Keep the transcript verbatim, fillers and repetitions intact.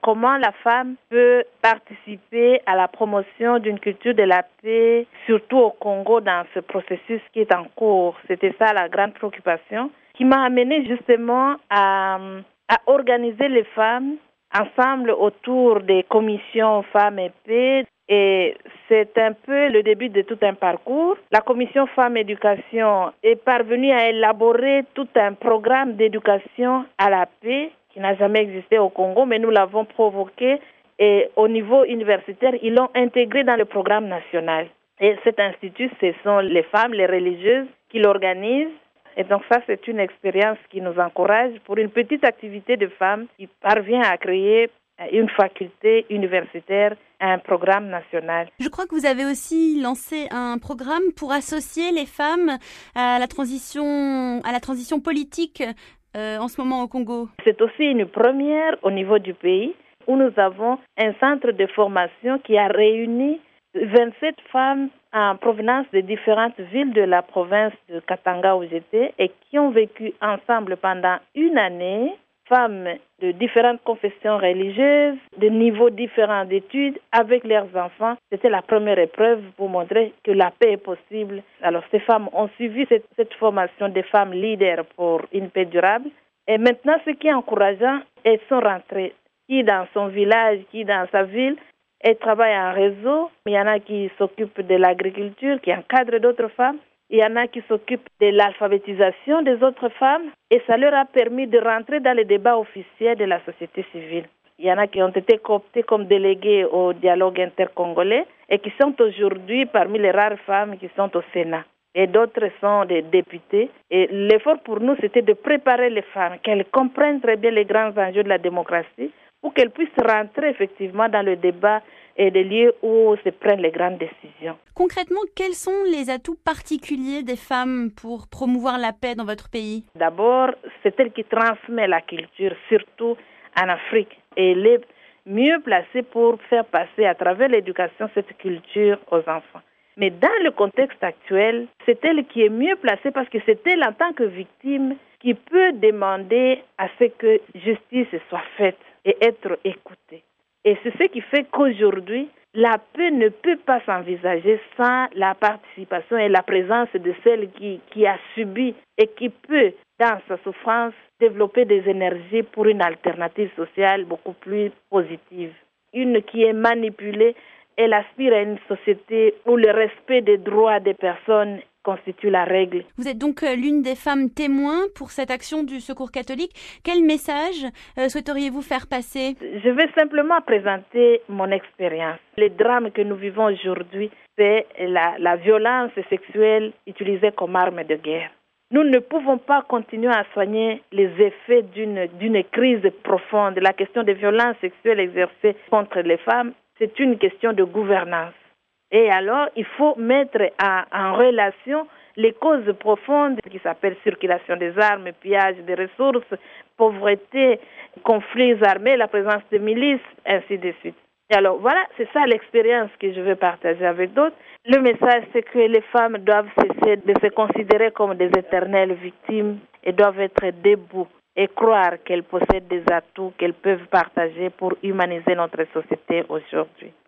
comment la femme peut participer à la promotion d'une culture de la paix, surtout au Congo, dans ce processus qui est en cours. C'était ça la grande préoccupation qui m'a amenée justement à, à organiser les femmes ensemble autour des commissions femmes et paix. Et c'est un peu le début de tout un parcours. La commission Femmes Éducation est parvenue à élaborer tout un programme d'éducation à la paix qui n'a jamais existé au Congo, mais nous l'avons provoqué et au niveau universitaire, ils l'ont intégré dans le programme national. Et cet institut, ce sont les femmes, les religieuses qui l'organisent. Et donc ça, c'est une expérience qui nous encourage pour une petite activité de femmes qui parvient à créer une faculté universitaire, un programme national. Je crois que vous avez aussi lancé un programme pour associer les femmes à la transition, à la transition politique euh, en ce moment au Congo. C'est aussi une première au niveau du pays où nous avons un centre de formation qui a réuni vingt-sept femmes en provenance de différentes villes de la province de Katanga où j'étais et qui ont vécu ensemble pendant une année. Femmes de différentes confessions religieuses, de niveaux différents d'études, avec leurs enfants. C'était la première épreuve pour montrer que la paix est possible. Alors, ces femmes ont suivi cette, cette formation des femmes leaders pour une paix durable. Et maintenant, ce qui est encourageant, elles sont rentrées, qui dans son village, qui dans sa ville. Elles travaillent en réseau. Il y en a qui s'occupent de l'agriculture, qui encadrent d'autres femmes. Il y en a qui s'occupent de l'alphabétisation des autres femmes et ça leur a permis de rentrer dans les débats officiels de la société civile. Il y en a qui ont été cooptés comme délégués au dialogue intercongolais et qui sont aujourd'hui parmi les rares femmes qui sont au Sénat. Et d'autres sont des députés. Et l'effort pour nous, c'était de préparer les femmes, qu'elles comprennent très bien les grands enjeux de la démocratie pour qu'elles puissent rentrer effectivement dans le débat et des lieux où se prennent les grandes décisions. Concrètement, quels sont les atouts particuliers des femmes pour promouvoir la paix dans votre pays? D'abord, c'est elle qui transmet la culture, surtout en Afrique. Et elle est mieux placée pour faire passer à travers l'éducation cette culture aux enfants. Mais dans le contexte actuel, c'est elle qui est mieux placée parce que c'est elle en tant que victime qui peut demander à ce que justice soit faite et être écoutée. Et c'est ce qui fait qu'aujourd'hui, la paix ne peut pas s'envisager sans la participation et la présence de celle qui, qui a subi et qui peut, dans sa souffrance, développer des énergies pour une alternative sociale beaucoup plus positive. Une qui est manipulée, elle aspire à une société où le respect des droits des personnes constitue la règle. Vous êtes donc l'une des femmes témoins pour cette action du Secours catholique. Quel message euh, souhaiteriez-vous faire passer? Je vais simplement présenter mon expérience. Les drames que nous vivons aujourd'hui, c'est la, la violence sexuelle utilisée comme arme de guerre. Nous ne pouvons pas continuer à soigner les effets d'une, d'une crise profonde. La question des violences sexuelles exercées contre les femmes, c'est une question de gouvernance. Et alors, il faut mettre en, en relation les causes profondes qui s'appellent circulation des armes, pillage des ressources, pauvreté, conflits armés, la présence de milices, ainsi de suite. Et alors, voilà, c'est ça l'expérience que je veux partager avec d'autres. Le message, c'est que les femmes doivent cesser de se considérer comme des éternelles victimes et doivent être debout et croire qu'elles possèdent des atouts qu'elles peuvent partager pour humaniser notre société aujourd'hui.